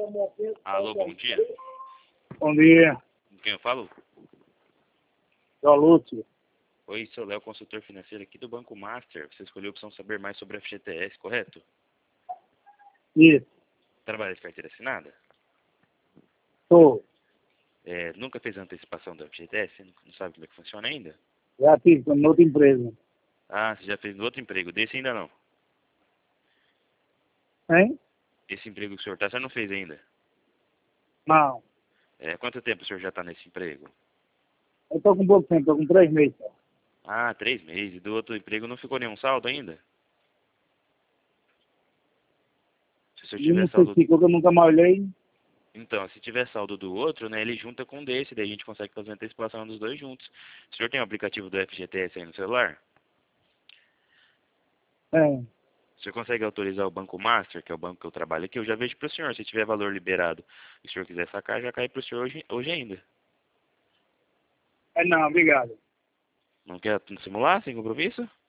Alô, bom dia. Bom dia, Com quem eu falo? sou Lúcio. Oi, sou Léo, consultor financeiro aqui do Banco Master. Você escolheu a opção saber mais sobre a FGTS, correto? Isso, Trabalha de carteira assinada? sou. Nunca fez a antecipação da FGTS? Não sabe como é que funciona ainda? Já tive com outra empresa. Ah, você já fez no outro emprego. Desse ainda não. Hein? Esse emprego que o senhor está, você não fez ainda. Não. Quanto tempo o senhor já está nesse emprego? Eu tô com pouco tempo, tô com 3 meses só. Ah, 3 meses. Do outro emprego não ficou nenhum saldo ainda? Se o senhor E tiver não sei saldo... se ficou, que eu nunca mais olhei. Então, se tiver saldo do outro, né, ele junta com o desse, daí a gente consegue fazer a antecipação dos dois juntos. O senhor tem o aplicativo do FGTS aí no celular? É. O senhor consegue autorizar o Banco Master, que é o banco que eu trabalho aqui? Eu já vejo para o senhor. Se tiver valor liberado e o senhor quiser sacar, já cai para o senhor hoje ainda. Não, obrigado. Não quer simular sem compromisso?